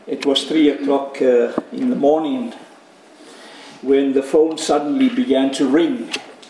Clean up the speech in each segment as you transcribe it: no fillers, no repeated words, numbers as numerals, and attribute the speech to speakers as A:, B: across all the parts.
A: It was 3 o'clock in the morning when the phone suddenly began to ring.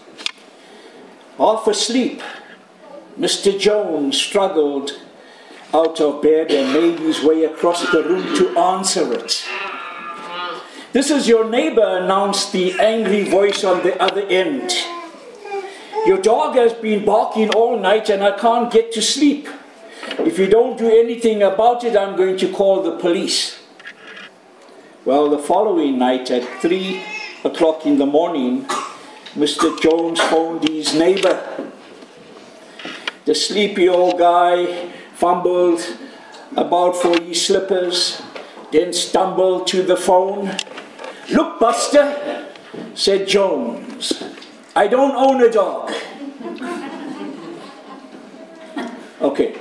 A: Half asleep, Mr. Jones struggled out of bed and made his way across the room to answer it. "This is your neighbor," announced the angry voice on the other end. "Your dog has been barking all night and I can't get to sleep. If you don't do anything about it, I'm going to call the police." Well, the following night at 3 o'clock in the morning, Mr. Jones phoned his neighbor. The sleepy old guy fumbled about for his slippers, then stumbled to the phone. "Look, Buster," said Jones, "I don't own a dog." Okay.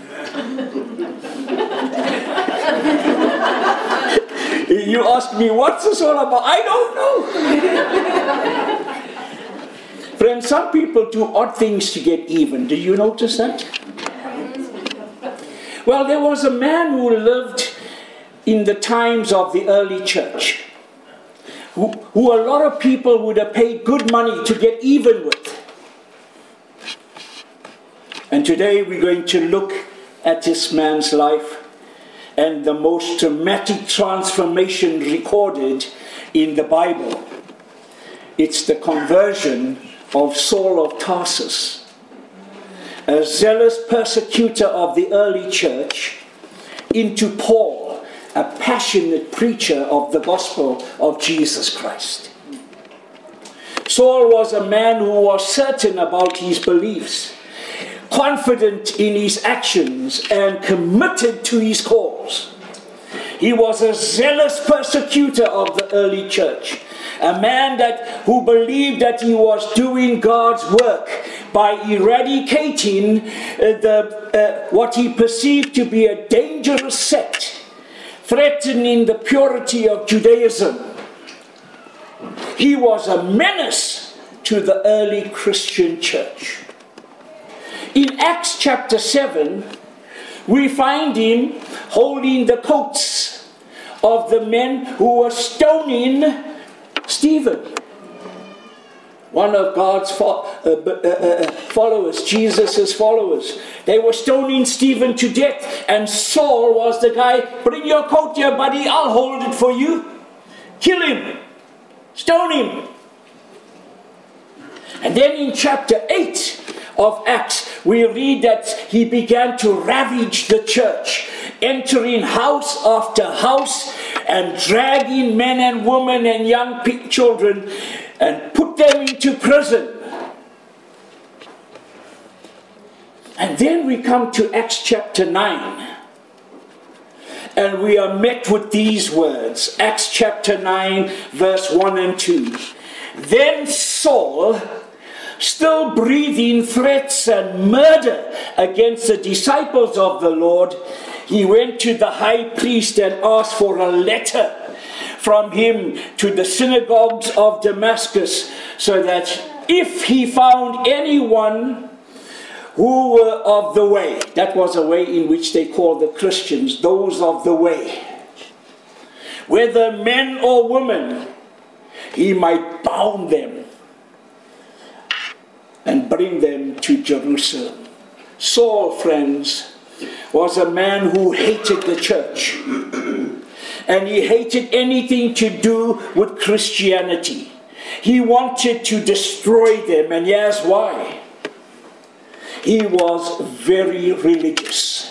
A: You ask me, what's this all about? I don't know. Friends, some people do odd things to get even. Do you notice that? Well, there was a man who lived in the times of the early church, who a lot of people would have paid good money to get even with. And today we're going to look at this man's life and the most dramatic transformation recorded in the Bible. It's the conversion of Saul of Tarsus, a zealous persecutor of the early church, into Paul, a passionate preacher of the gospel of Jesus Christ. Saul was a man who was certain about his beliefs, confident in his actions, and committed to his cause. He was a zealous persecutor of the early church, a man who believed that he was doing God's work by eradicating what he perceived to be a dangerous sect, threatening the purity of Judaism. He was a menace to the early Christian church. In Acts chapter 7, we find him holding the coats of the men who were stoning Stephen, one of God's followers, Jesus' followers. They were stoning Stephen to death, and Saul was the guy, "Bring your coat here, buddy, I'll hold it for you. Kill him, stone him." And then in chapter 8 of Acts, we read that he began to ravage the church, entering house after house and dragging men and women and young children and put them into prison. And then we come to Acts chapter 9, and we are met with these words. Acts chapter 9, verse 1 and 2. "Then Saul, still breathing threats and murder against the disciples of the Lord, he went to the high priest and asked for a letter from him to the synagogues of Damascus, so that if he found anyone who were of the way," that was a way in which they called the Christians, those of the way, "whether men or women, he might bound them and bring them to Jerusalem." Saul, friends, was a man who hated the church, and he hated anything to do with Christianity. He wanted to destroy them, and here's why. He was very religious.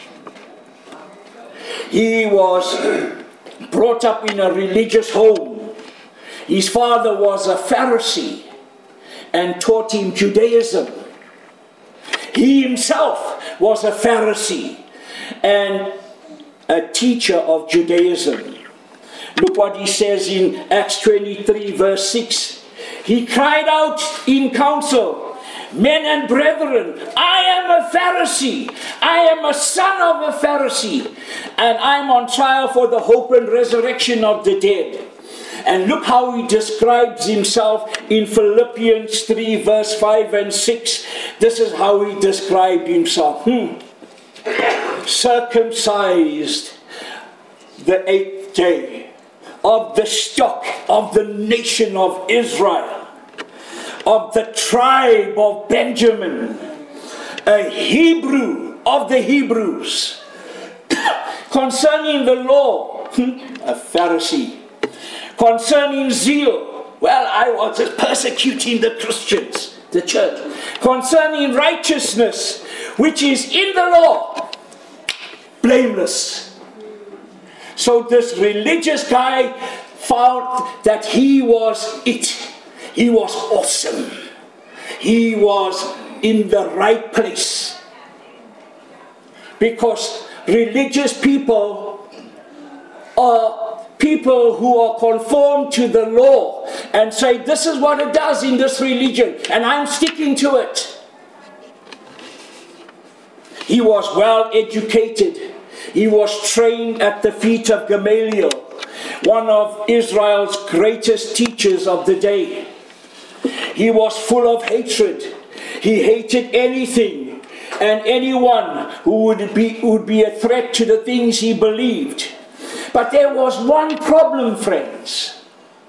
A: He was brought up in a religious home. His father was a Pharisee and taught him Judaism. He himself was a Pharisee and a teacher of Judaism. Look what he says in Acts 23 verse 6. He cried out in council, "Men and brethren, I am a Pharisee. I am a son of a Pharisee, and I am on trial for the hope and resurrection of the dead." And look how he describes himself in Philippians 3 verse 5 and 6. This is how he described himself. Circumcised the 8th day, of the stock of the nation of Israel, of the tribe of Benjamin, a Hebrew of the Hebrews, concerning the law, a Pharisee, concerning zeal, well, I was persecuting the Christians, the church, concerning righteousness, which is in the law, blameless. So this religious guy found that he was it. He was awesome. He was in the right place. Because religious people are people who are conformed to the law and say, this is what it does in this religion, and I'm sticking to it. He was well educated. He was trained at the feet of Gamaliel, one of Israel's greatest teachers of the day. He was full of hatred. He hated anything and anyone who would be a threat to the things he believed. But there was one problem, friends.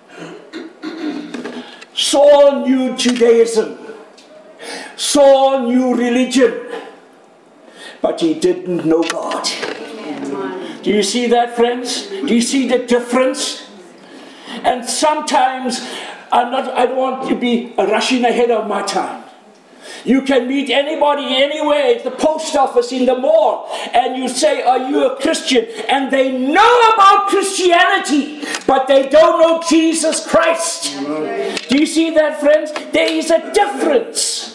A: Saul knew Judaism. Saul knew religion. But he didn't know God. Do you see that, friends? Do you see the difference? And sometimes I don't want to be rushing ahead of my time. You can meet anybody anywhere at the post office, in the mall, and you say, are you a Christian? And they know about Christianity, but they don't know Jesus Christ. Do you see that, friends? There is a difference.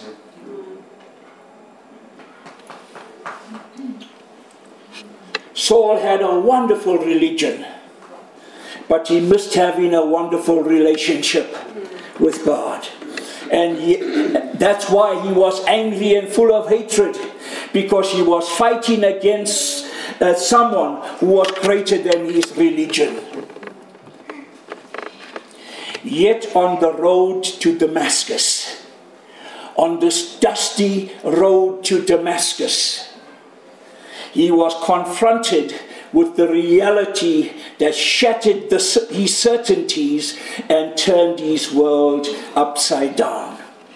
A: Saul had a wonderful religion, but he missed having a wonderful relationship with God. And that's why he was angry and full of hatred, because he was fighting against someone who was greater than his religion. Yet on the road to Damascus, on this dusty road to Damascus, he was confronted with the reality that shattered his certainties and turned his world upside down.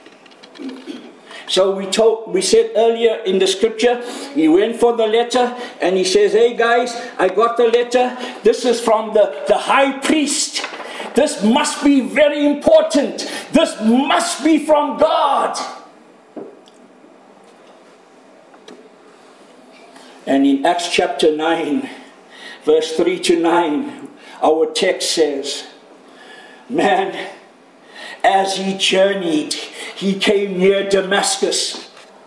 A: So we said earlier in the scripture, he went for the letter and he says, hey guys, I got the letter. This is from the high priest. This must be very important. This must be from God. And in Acts chapter 9, verse 3 to 9, our text says, man, as he journeyed, he came near Damascus.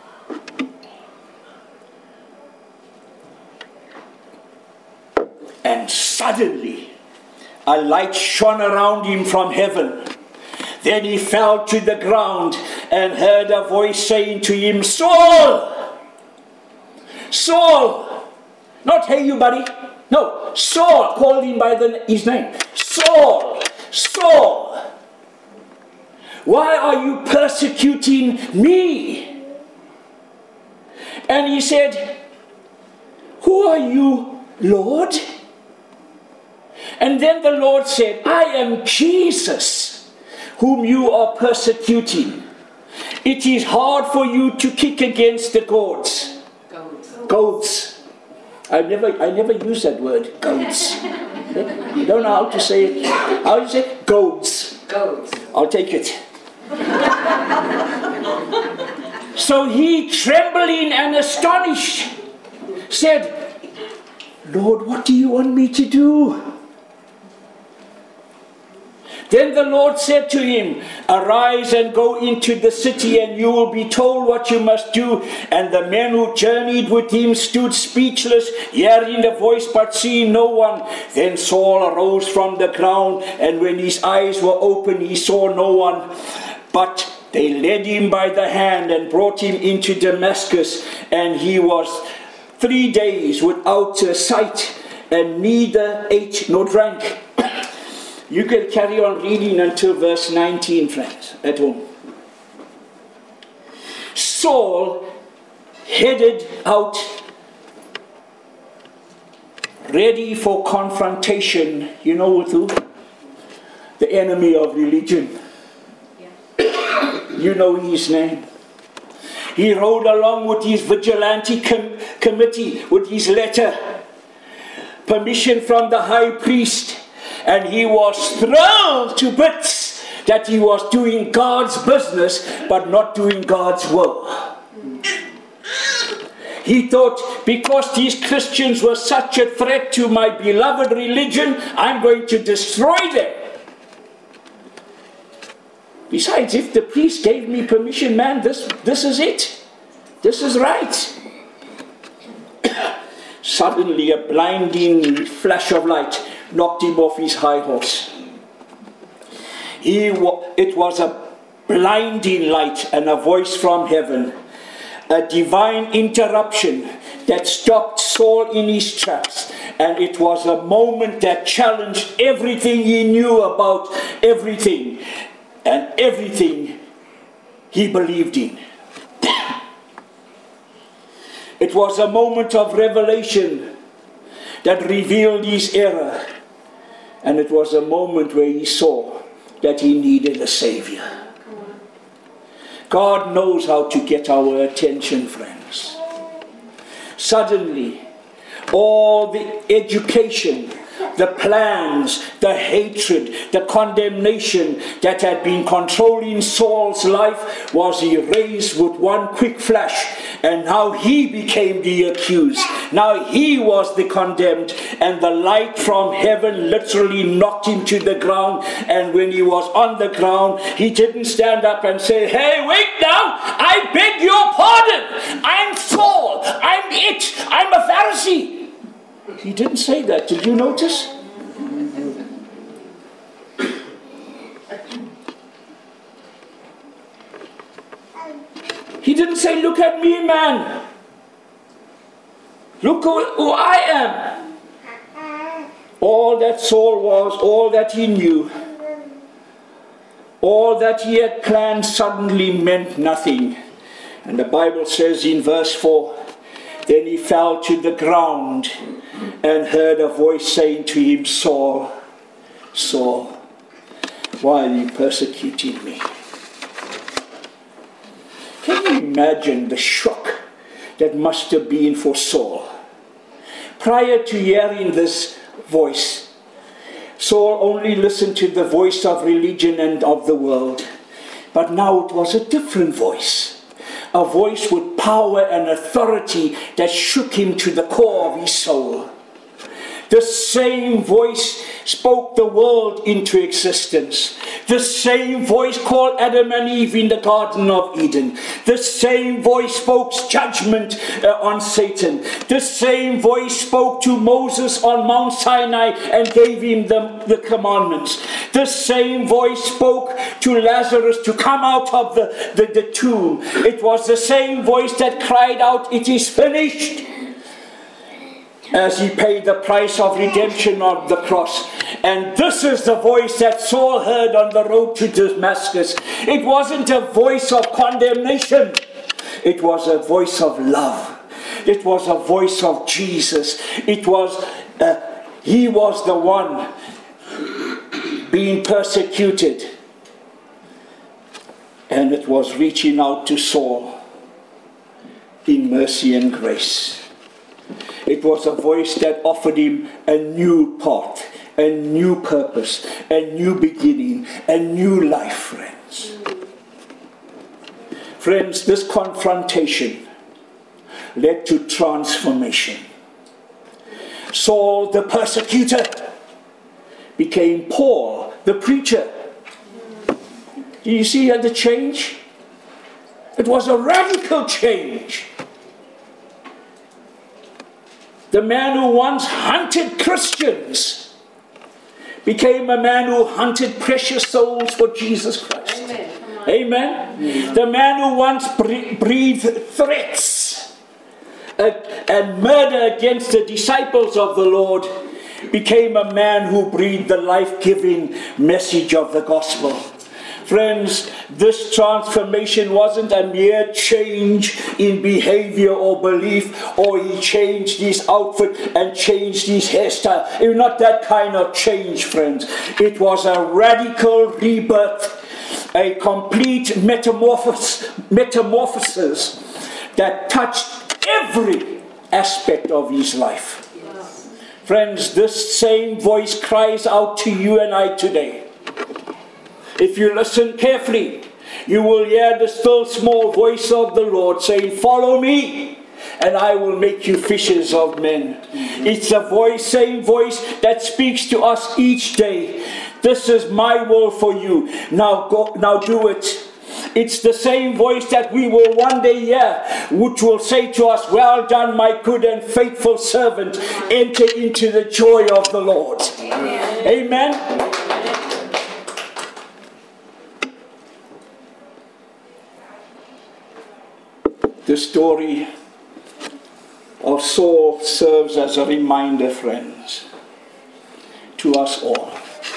A: And suddenly, a light shone around him from heaven. Then he fell to the ground and heard a voice saying to him, Saul! Saul! Not, hey you buddy. No, Saul, called him by his name. Saul! Saul! Why are you persecuting me? And he said, who are you, Lord? And then the Lord said, I am Jesus, whom you are persecuting. It is hard for you to kick against the goads. Goads. I never use that word, goads. You don't know how to say it. How do you say it? Goads.
B: Goads.
A: I'll take it. So he, trembling and astonished, said, Lord, what do you want me to do? Then the Lord said to him, arise and go into the city, and you will be told what you must do. And the men who journeyed with him stood speechless, hearing the voice but seeing no one. Then Saul arose from the ground, and when his eyes were open, he saw no one. But they led him by the hand and brought him into Damascus, and he was 3 days without sight, and neither ate nor drank. You can carry on reading until verse 19, friends, at home. Saul headed out ready for confrontation, you know with who? The enemy of religion. You know his name. He rode along with his vigilante committee with his letter, permission from the high priest, and he was thrilled to bits that he was doing God's business but not doing God's will. He thought, because these Christians were such a threat to my beloved religion, I'm going to destroy them. Besides, if the priest gave me permission, man, this is it. This is right. Suddenly, a blinding flash of light knocked him off his high horse. It was a blinding light and a voice from heaven. A divine interruption that stopped Saul in his tracks, and it was a moment that challenged everything he knew about everything and everything he believed in. It was a moment of revelation that revealed his error, and it was a moment where he saw that he needed a Savior. God knows how to get our attention, friends. Suddenly, all the education, the plans, the hatred, the condemnation that had been controlling Saul's life was erased with one quick flash, and now he became the accused. Now he was the condemned, and the light from heaven literally knocked him to the ground. And when he was on the ground, he didn't stand up and say, "Hey, wait now, I beg your pardon, I'm Saul, I'm it, I'm a Pharisee." He didn't say that. Did you notice? He didn't say, "Look at me, man. Look who I am." All that Saul was, all that he knew, all that he had planned suddenly meant nothing. And the Bible says in verse 4, then he fell to the ground and heard a voice saying to him, "Saul, Saul, why are you persecuting me?" Can you imagine the shock that must have been for Saul? Prior to hearing this voice, Saul only listened to the voice of religion and of the world. But now it was a different voice. A voice with power and authority that shook him to the core of his soul. The same voice spoke the world into existence. The same voice called Adam and Eve in the Garden of Eden. The same voice spoke judgment on Satan. The same voice spoke to Moses on Mount Sinai and gave him the commandments. The same voice spoke to Lazarus to come out of the tomb. It was the same voice that cried out, "It is finished," as he paid the price of redemption on the cross. And this is the voice that Saul heard on the road to Damascus. It wasn't a voice of condemnation. It was a voice of love. It was a voice of Jesus. It was, he was the one being persecuted. And it was reaching out to Saul in mercy and grace. It was a voice that offered him a new path, a new purpose, a new beginning, a new life, friends. Friends, this confrontation led to transformation. Saul, the persecutor, became Paul, the preacher. Do you see the change? It was a radical change. The man who once hunted Christians became a man who hunted precious souls for Jesus Christ. Amen. Amen. The man who once breathed threats and murder against the disciples of the Lord became a man who breathed the life-giving message of the gospel. Friends, this transformation wasn't a mere change in behavior or belief, or he changed his outfit and changed his hairstyle. It was not that kind of change, friends. It was a radical rebirth, a complete metamorphosis that touched every aspect of his life. Friends, this same voice cries out to you and I today. If you listen carefully, you will hear the still small voice of the Lord saying, "Follow me, and I will make you fishers of men." It's a voice, same voice that speaks to us each day. This is my will for you. Now go, now do it. It's the same voice that we will one day hear, which will say to us, "Well done, my good and faithful servant. Enter into the joy of the Lord." Amen. Amen. The story of Saul serves as a reminder, friends, to us all.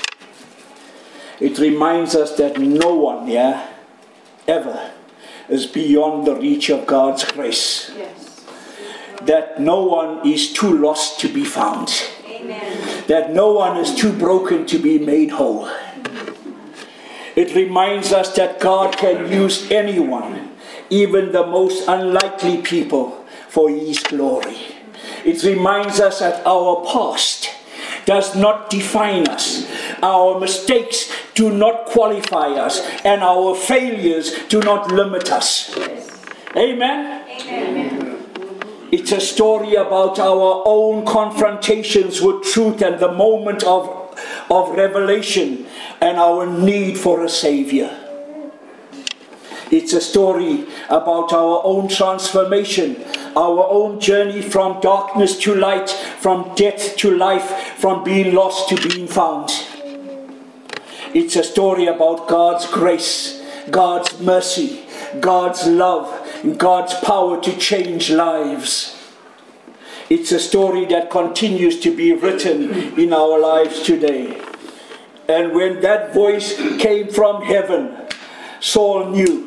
A: It reminds us that no one, ever is beyond the reach of God's grace. Yes. That no one is too lost to be found. Amen. That no one is too broken to be made whole. It reminds us that God can use anyone, even the most unlikely people, for His glory. It reminds us that our past does not define us. Our mistakes do not qualify us, and our failures do not limit us. Amen? Amen. It's a story about our own confrontations with truth and the moment of revelation and our need for a Savior. It's a story about our own transformation, our own journey from darkness to light, from death to life, from being lost to being found. It's a story about God's grace, God's mercy, God's love, and God's power to change lives. It's a story that continues to be written in our lives today. And when that voice came from heaven, Saul knew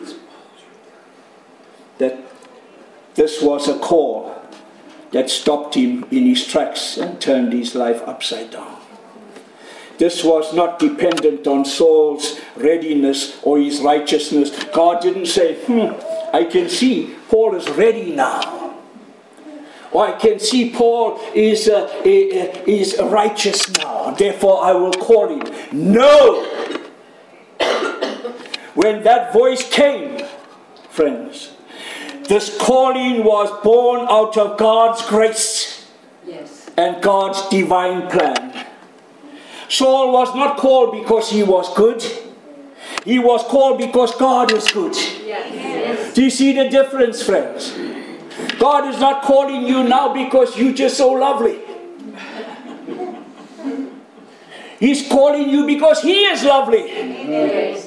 A: that this was a call that stopped him in his tracks and turned his life upside down. This was not dependent on Saul's readiness or his righteousness. God didn't say, I can see Paul is ready now. Or I can see Paul is righteous now. Therefore I will call him. No! When that voice came, friends, this calling was born out of God's grace and God's divine plan. Saul was not called because he was good. He was called because God is good. Yes. Do you see the difference, friends? God is not calling you now because you're just so lovely. He's calling you because He is lovely. Yes.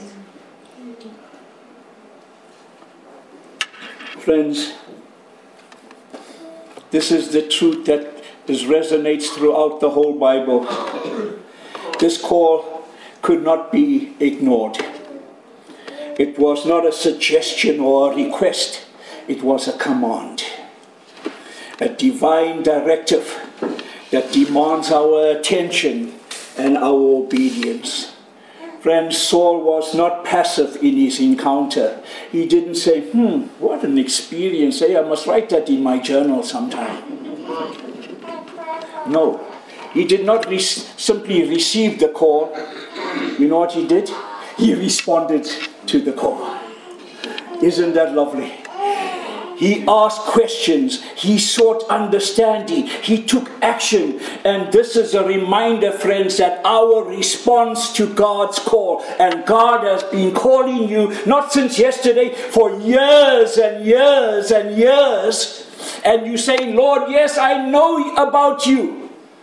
A: Friends, this is the truth that resonates throughout the whole Bible. This call could not be ignored. It was not a suggestion or a request. It was a command. A divine directive that demands our attention and our obedience. Friends, Saul was not passive in his encounter. He didn't say, what an experience. I must write that in my journal sometime. No. He did not simply receive the call. You know what he did? He responded to the call. Isn't that lovely? He asked questions. He sought understanding. He took action. And this is a reminder, friends, that our response to God's call, and God has been calling you, not since yesterday, for years and years and years. And you say, Lord, yes, I know about you.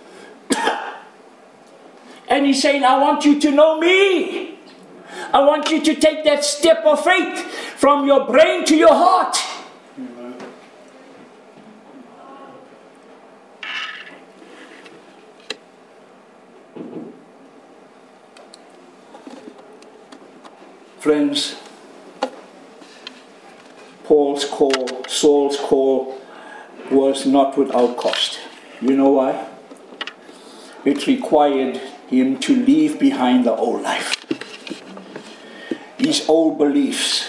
A: And He's saying, I want you to know me. I want you to take that step of faith from your brain to your heart. Friends, Saul's call was not without cost. You know why? It required him to leave behind the old life, his old beliefs,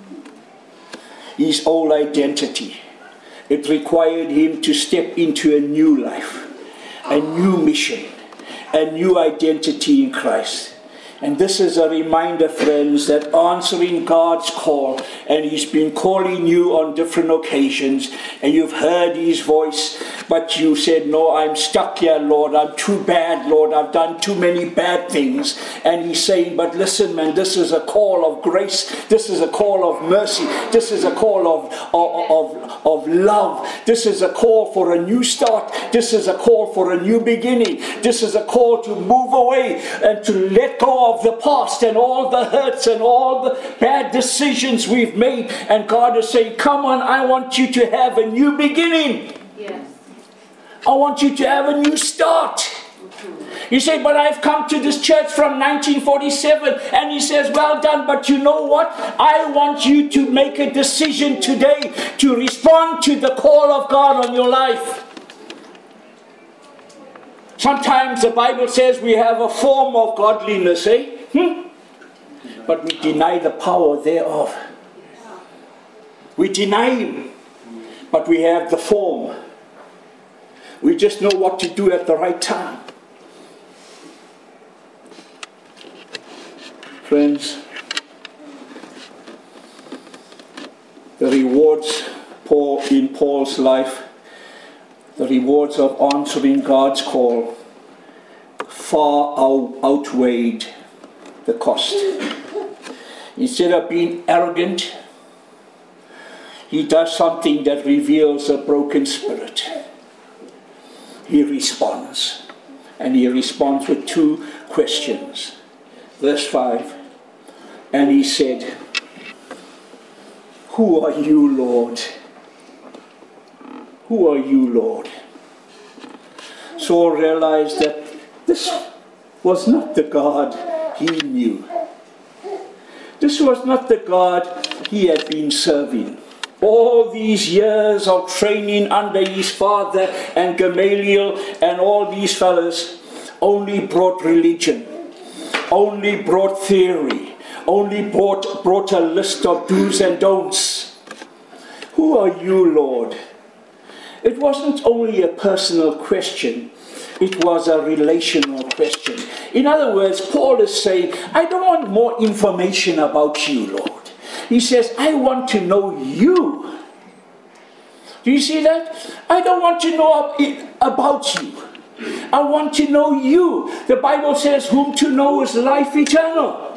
A: his old identity. It required him to step into a new life, a new mission, a new identity in Christ. And this is a reminder, friends, that answering God's call, and He's been calling you on different occasions, and you've heard His voice, but you said, no, I'm stuck here, Lord. I'm too bad, Lord. I've done too many bad things. And He's saying, but listen, man, this is a call of grace. This is a call of mercy. This is a call of love. This is a call for a new start. This is a call for a new beginning. This is a call to move away and to let go of the past and all the hurts and all the bad decisions we've made. And God is saying, come on, I want you to have a new beginning.
B: Yes.
A: I want you to have a new start. You say, but I've come to this church from 1947. And he says, well done, but you know what? I want you to make a decision today to respond to the call of God on your life. Sometimes the Bible says we have a form of godliness, but we deny the power thereof. We deny Him, but we have the form. We just know what to do at the right time. Friends, the rewards in Paul's life, the rewards of answering God's call, far outweighed the cost. Instead of being arrogant, he does something that reveals a broken spirit. He responds. And he responds with two questions. Verse 5. And he said, who are you, Lord? Who are you, Lord? Saul realized that this was not the God he knew. This was not the God he had been serving. All these years of training under his father and Gamaliel and all these fellows only brought religion, only brought theory, only brought a list of do's and don'ts. Who are you, Lord? It wasn't only a personal question, it was a relational question. In other words, Paul is saying, I don't want more information about you, Lord. He says, I want to know you. Do you see that? I don't want to know about you. I want to know you. The Bible says, whom to know is life eternal.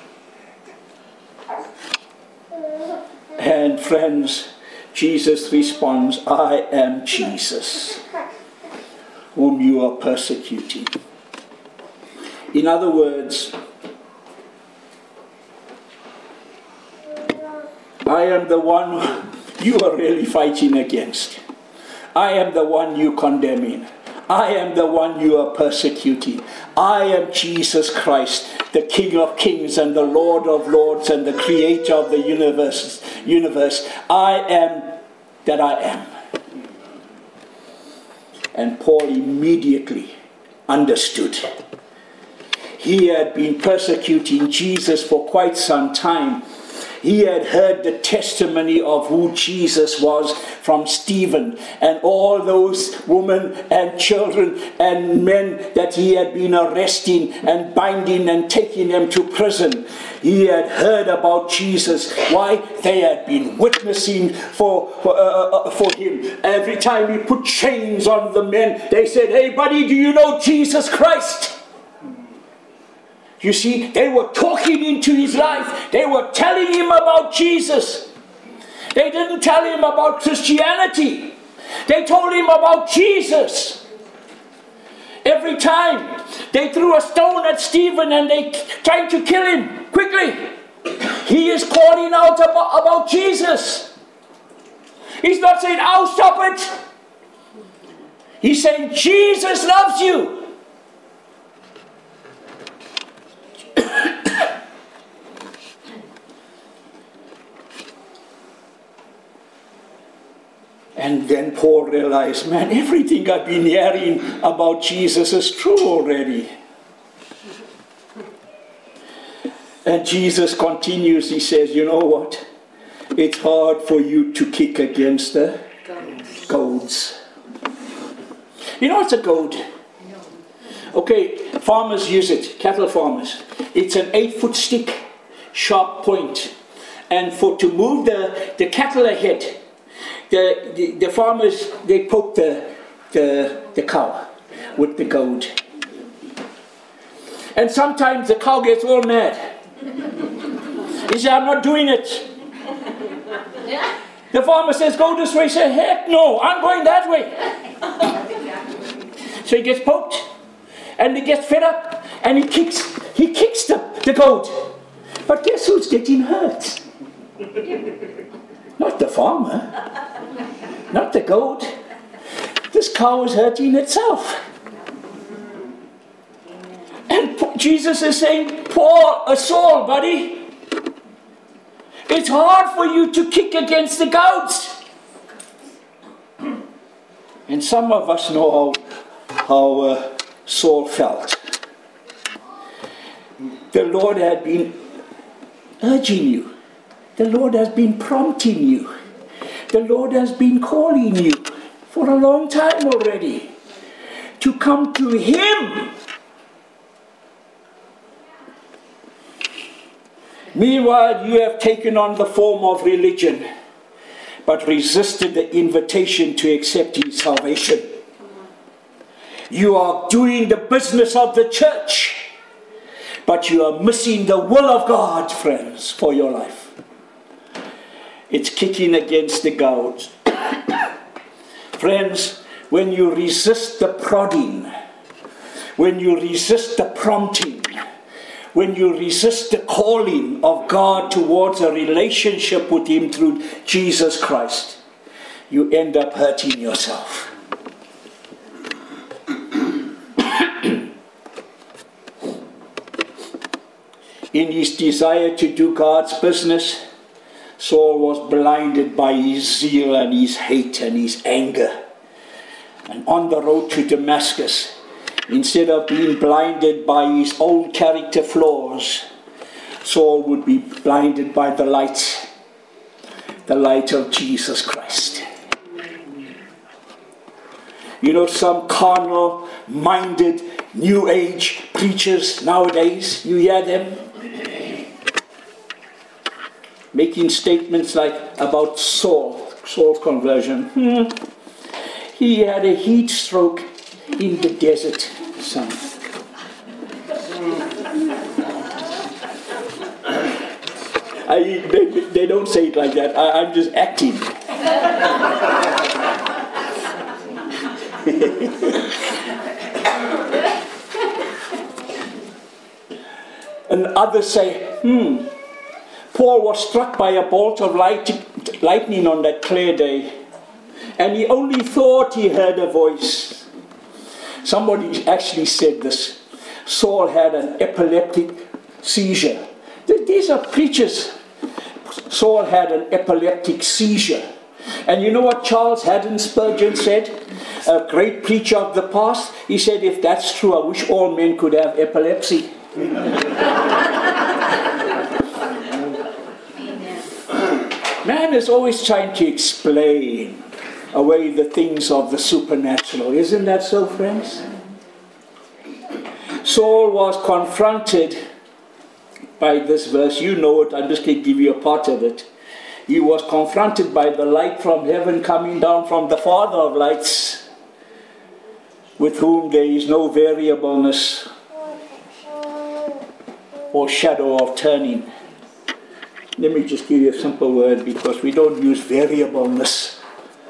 A: And friends, Jesus responds, I am Jesus, whom you are persecuting. In other words, I am the one you are really fighting against. I am the one you condemning. I am the one you are persecuting. I am Jesus Christ, the King of Kings and the Lord of Lords and the Creator of the universe. I am that I am. And Paul immediately understood. He had been persecuting Jesus for quite some time. He had heard the testimony of who Jesus was from Stephen and all those women and children and men that he had been arresting and binding and taking them to prison. He had heard about Jesus. Why? They had been witnessing for him. Every time he put chains on the men, they said, hey buddy, do you know Jesus Christ? You see, they were talking into his life. They were telling him about Jesus. They didn't tell him about Christianity. They told him about Jesus. Every time they threw a stone at Stephen and they tried to kill him quickly, he is calling out about Jesus. He's not saying, "Oh, stop it." He's saying, Jesus loves you. And then Paul realized, man, everything I've been hearing about Jesus is true already. And Jesus continues, he says, you know what? It's hard for you to kick against the goads. You know what's a goad? Okay, farmers use it, cattle farmers. It's an 8-foot stick, sharp point. And to move the cattle ahead, the farmers, they poke the cow with the goad. And sometimes the cow gets all mad. He says, I'm not doing it. The farmer says, go this way. He says, heck no, I'm going that way. So he gets poked, and he gets fed up, and he kicks the goat. But guess who's getting hurt? Not the farmer, not the goat. This cow is hurting itself. And Jesus is saying, Saul, buddy, it's hard for you to kick against the goats. And some of us know how Saul felt. The Lord had been urging you. The Lord has been prompting you. The Lord has been calling you for a long time already to come to Him. Meanwhile, you have taken on the form of religion, but resisted the invitation to accept His salvation. You are doing the business of the church, but you are missing the will of God, friends, for your life. It's kicking against the goads. Friends, when you resist the prodding, when you resist the prompting, when you resist the calling of God towards a relationship with Him through Jesus Christ, you end up hurting yourself. In his desire to do God's business, Saul was blinded by his zeal and his hate and his anger. And on the road to Damascus, instead of being blinded by his own character flaws, Saul would be blinded by the light of Jesus Christ. You know, some carnal-minded, New Age preachers nowadays, you hear them making statements like about Saul's conversion. He had a heat stroke in the desert, son. They don't say it like that. I'm just acting. And others say, Paul was struck by a bolt of lightning on that clear day, and he only thought he heard a voice. Somebody actually said this. Saul had an epileptic seizure. These are preachers. Saul had an epileptic seizure. And you know what Charles Haddon Spurgeon said? A great preacher of the past. He said, if that's true, I wish all men could have epilepsy. Man is always trying to explain away the things of the supernatural. Isn't that so, friends? Saul was confronted by this verse. You know it. I'm just going to give you a part of it. He was confronted by the light from heaven coming down from the Father of lights, with whom there is no variableness or shadow of turning. Let me just give you a simple word, because we don't use variableness.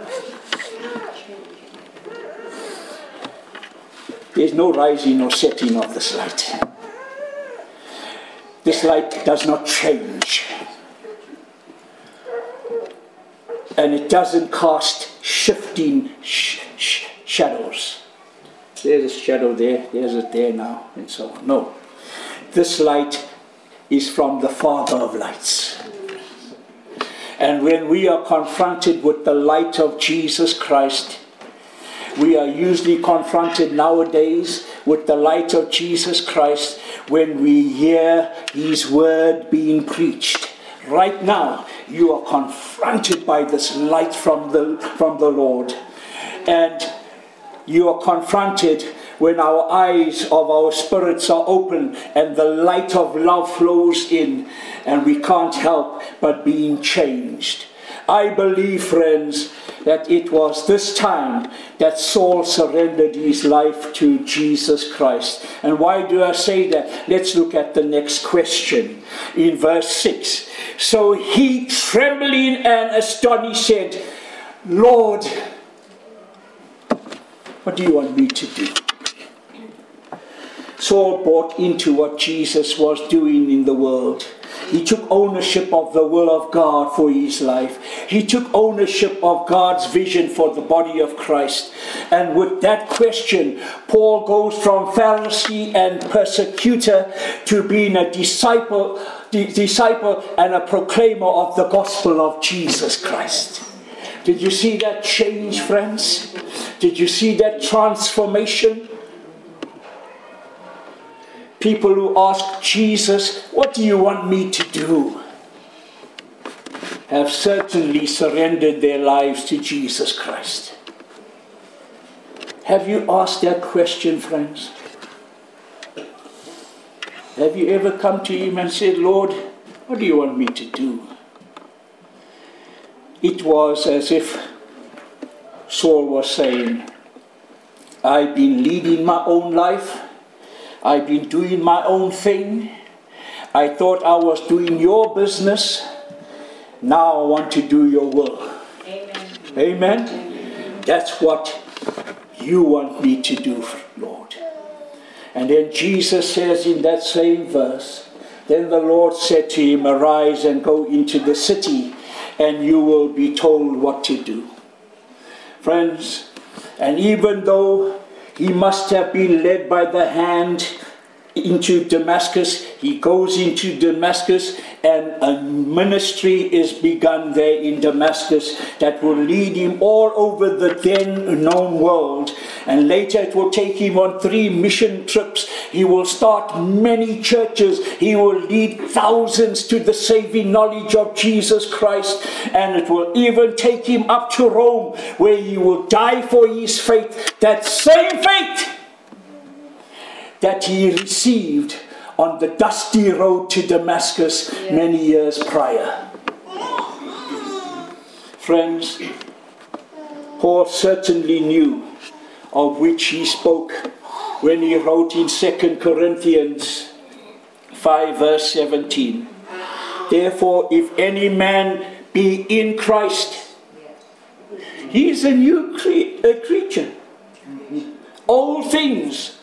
A: There's no rising or setting of this light. This light does not change. And it doesn't cast shifting shadows. There's a shadow there, there's it there now, and so on. No. This light is from the Father of lights. And when we are confronted with the light of Jesus Christ, we are usually confronted nowadays with the light of Jesus Christ when we hear His word being preached. Right now, you are confronted by this light from the Lord. And you are confronted when our eyes of our spirits are open and the light of love flows in, and we can't help but being changed. I believe, friends, that it was this time that Saul surrendered his life to Jesus Christ. And why do I say that? Let's look at the next question in verse 6. So he, trembling and astonished, said, Lord, what do you want me to do? Saul bought into what Jesus was doing in the world. He took ownership of the will of God for his life. He took ownership of God's vision for the body of Christ. And with that question, Paul goes from Pharisee and persecutor to being a disciple and a proclaimer of the gospel of Jesus Christ. Did you see that change, friends? Did you see that transformation? People who ask Jesus, what do you want me to do? Have certainly surrendered their lives to Jesus Christ. Have you asked that question, friends? Have you ever come to Him and said, Lord, what do you want me to do? It was as if Saul was saying, I've been leading my own life. I've been doing my own thing. I thought I was doing your business. Now I want to do your will. Amen. Amen? That's what you want me to do, Lord. And then Jesus says in that same verse, then the Lord said to him, arise and go into the city, and you will be told what to do. Friends, and even though he must have been led by the hand into Damascus, he goes into Damascus, and a ministry is begun there in Damascus that will lead him all over the then known world. And later it will take him on 3 mission trips. He will start many churches. He will lead thousands to the saving knowledge of Jesus Christ. And it will even take him up to Rome, where he will die for his faith. That same faith that he received on the dusty road to Damascus many years prior. Friends, Paul certainly knew of which he spoke when he wrote in 2 Corinthians 5 verse 17. Therefore, if any man be in Christ, he is a new creature. Old things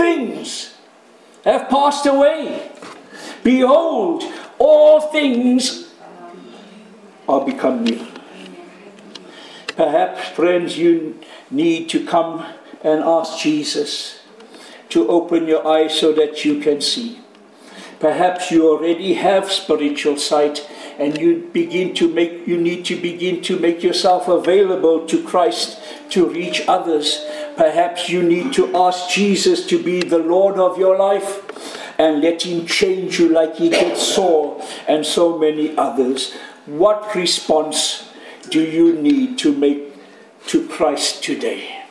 A: have passed away. Behold, all things are become new. Perhaps, friends, you need to come and ask Jesus to open your eyes so that you can see. Perhaps you already have spiritual sight, and you need to begin to make yourself available to Christ to reach others. Perhaps you need to ask Jesus to be the Lord of your life and let Him change you like He did Saul and so many others. What response do you need to make to Christ today?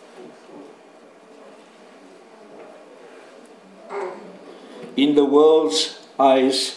A: In the world's eyes,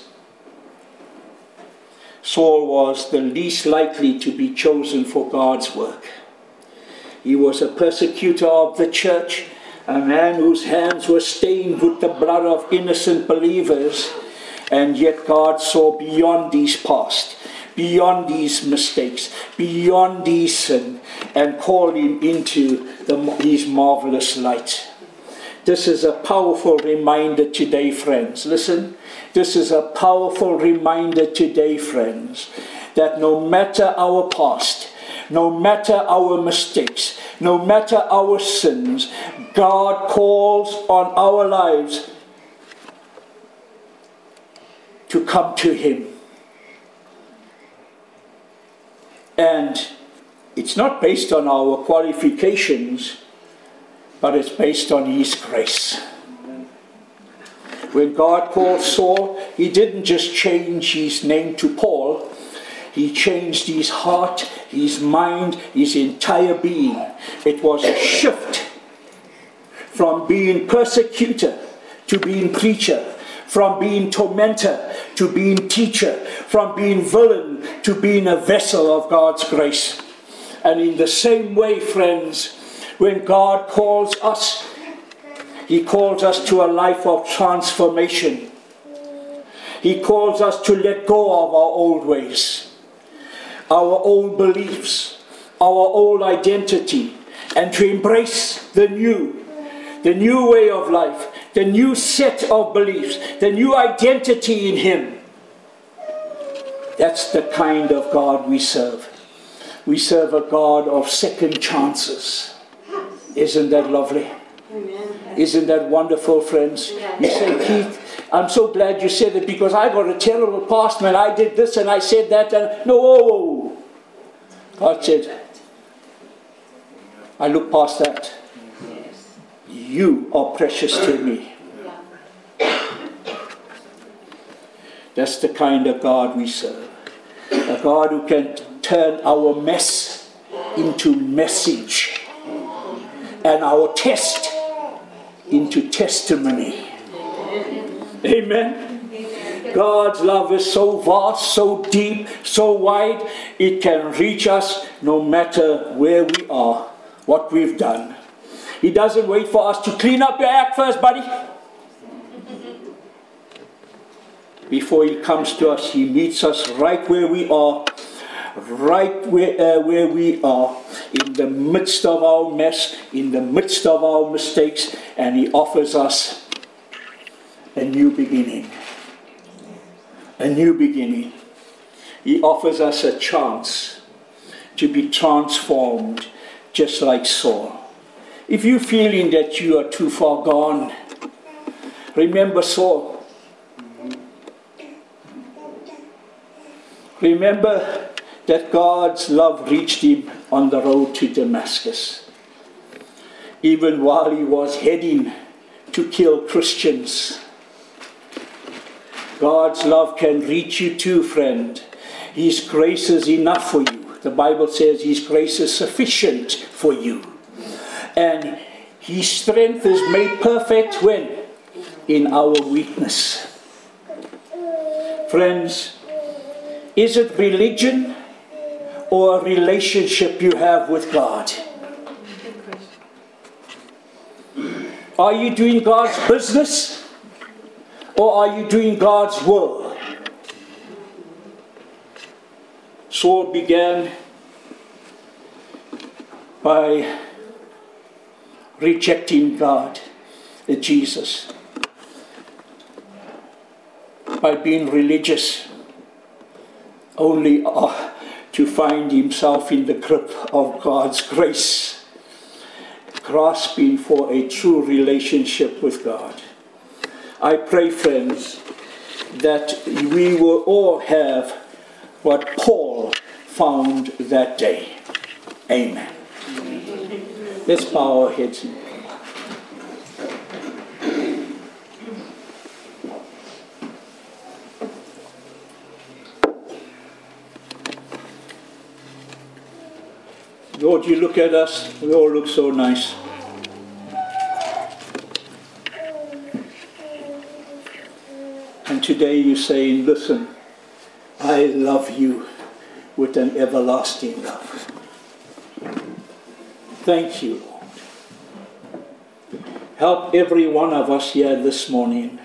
A: Saul was the least likely to be chosen for God's work. He was a persecutor of the church, a man whose hands were stained with the blood of innocent believers, and yet God saw beyond these past, beyond these mistakes, beyond these sin, and called him into His marvelous light. This is a powerful reminder today, friends. Listen, this is a powerful reminder today, friends, that no matter our past, no matter our mistakes, no matter our sins, God calls on our lives to come to Him. And it's not based on our qualifications, but it's based on His grace. When God called Saul, He didn't just change his name to Paul. He changed his heart, his mind, his entire being. It was a shift from being persecutor to being preacher, from being tormentor to being teacher, from being villain to being a vessel of God's grace. And in the same way, friends, when God calls us, He calls us to a life of transformation. He calls us to let go of our old ways, our old beliefs, our old identity, and to embrace the new way of life, the new set of beliefs, the new identity in Him. That's the kind of God we serve. We serve a God of second chances. Isn't that lovely? Amen. Isn't that wonderful, friends? You say, Keith, I'm so glad you said it, because I got a terrible past, man. I did this and I said that. And no. God said, I look past that. You are precious to me. That's the kind of God we serve. A God who can turn our mess into message, and our test into testimony. Amen. God's love is so vast, so deep, so wide, it can reach us no matter where we are, what we've done. He doesn't wait for us to clean up your act first, buddy. Before He comes to us, He meets us right where we are, right where we are, in the midst of our mess, in the midst of our mistakes, and He offers us a new beginning. A new beginning. He offers us a chance to be transformed, just like Saul. If you're feeling that you are too far gone, remember Saul. Remember that God's love reached him on the road to Damascus. Even while he was heading to kill Christians. God's love can reach you too, friend. His grace is enough for you. The Bible says His grace is sufficient for you. And His strength is made perfect when? In our weakness. Friends, is it religion or a relationship you have with God? Are you doing God's business or are you doing God's will? Saul began by rejecting God, Jesus, by being religious, only to find himself in the grip of God's grace, grasping for a true relationship with God. I pray, friends, that we will all have what Paul found that day. Amen. Let's bow our heads. Lord, you look at us, we all look so nice. And today you're saying, listen, I love you with an everlasting love. Thank you, Lord. Help every one of us here this morning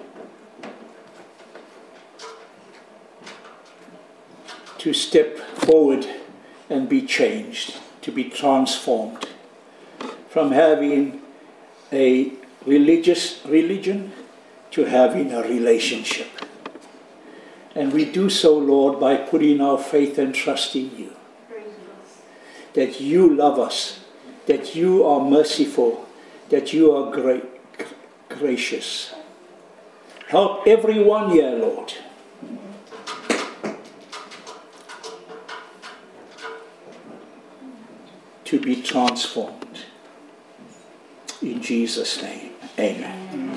A: to step forward and be changed, to be transformed from having a religion to having a relationship. And we do so, Lord, by putting our faith and trust in you. That you love us, that you are merciful, that you are gracious. Help everyone here, Lord, to be transformed. In Jesus' name, amen.